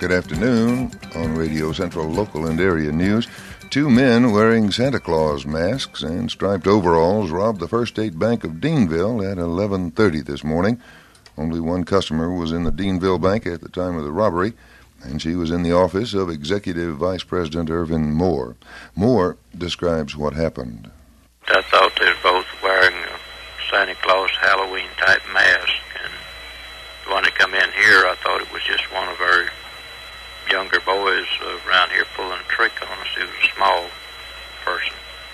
Good afternoon. On Radio Central Local and Area News, two men wearing Santa Claus masks and striped overalls robbed the First State Bank of Deanville at 11:30 this morning. Only one customer was in the Deanville Bank at the time of the robbery, and she was in the office of Executive Vice President Irvin Moore. Moore describes what happened. I thought they were both wearing a Santa Claus Halloween-type mask, and when they come in here, I thought it was just one of our younger boys around here pulling a trick on us. He was a small person.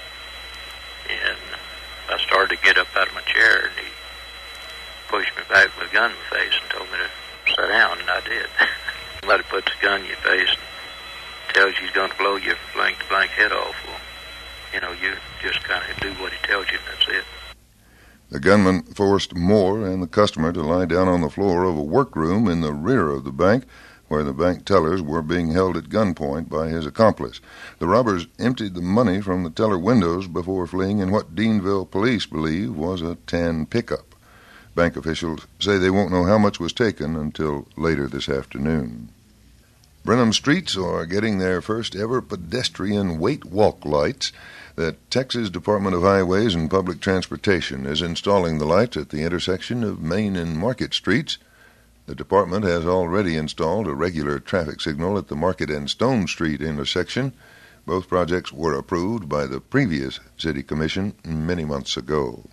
And I started to get up out of my chair, and he pushed me back with a gun in my face and told me to sit down, and I did. Somebody puts a gun in your face and tells you he's going to blow your blank head off. Well, you just kind of do what he tells you, and that's it. The gunman forced Moore and the customer to lie down on the floor of a workroom in the rear of the bank, where the bank tellers were being held at gunpoint by his accomplice. The robbers emptied the money from the teller windows before fleeing in what Deanville police believe was a tan pickup. Bank officials say they won't know how much was taken until later this afternoon. Brenham streets are getting their first ever pedestrian wait walk lights. The Texas Department of Highways and Public Transportation is installing the lights at the intersection of Main and Market Streets. The department has already installed a regular traffic signal at the Market and Stone Street intersection. Both projects were approved by the previous City Commission many months ago.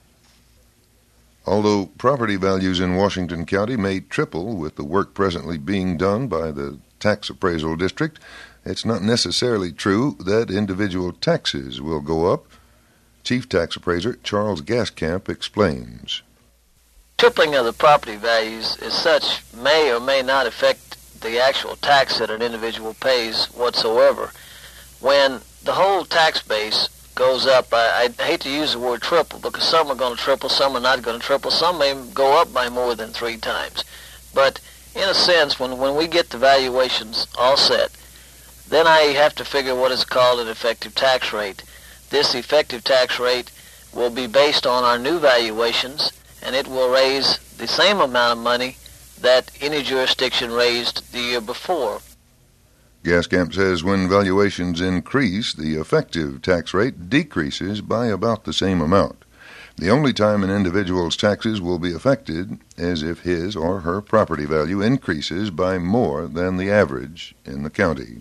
Although property values in Washington County may triple with the work presently being done by the Tax Appraisal District, it's not necessarily true that individual taxes will go up. Chief Tax Appraiser Charles Gaskamp explains. Tripling of the property values as such may or may not affect the actual tax that an individual pays whatsoever. When the whole tax base goes up, I hate to use the word triple because some are going to triple, some are not going to triple, some may go up by more than 3 times. But in a sense, when we get the valuations all set, then I have to figure what is called an effective tax rate. This effective tax rate will be based on our new valuations, and it will raise the same amount of money that any jurisdiction raised the year before. Gaskamp says when valuations increase, the effective tax rate decreases by about the same amount. The only time an individual's taxes will be affected is if his or her property value increases by more than the average in the county.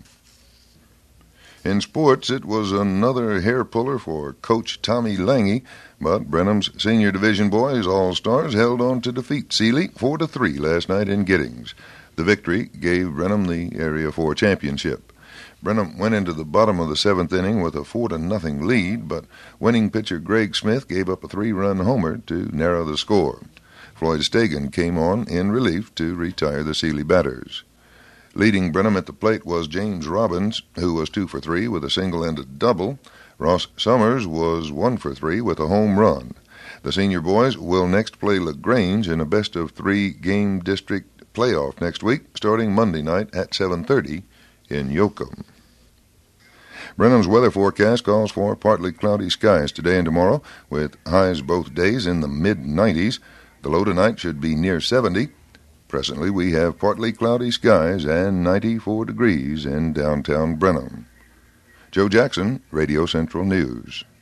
In sports, it was another hair-puller for Coach Tommy Lange, but Brenham's Senior Division boys All-Stars held on to defeat Sealy 4-3 last night in Giddings. The victory gave Brenham the Area 4 championship. Brenham went into the bottom of the 7th inning with a 4-0 lead, but winning pitcher Greg Smith gave up a 3-run homer to narrow the score. Floyd Stagan came on in relief to retire the Sealy batters. Leading Brenham at the plate was James Robbins, who was 2 for 3 with a single and a double. Ross Summers was 1 for 3 with a home run. The senior boys will next play LaGrange in a best-of-3 game district playoff next week, starting Monday night at 7:30 in Yoakum. Brenham's weather forecast calls for partly cloudy skies today and tomorrow, with highs both days in the mid-90s. The low tonight should be near 70. Presently, we have partly cloudy skies and 94 degrees in downtown Brenham. Joe Jackson, Radio Central News.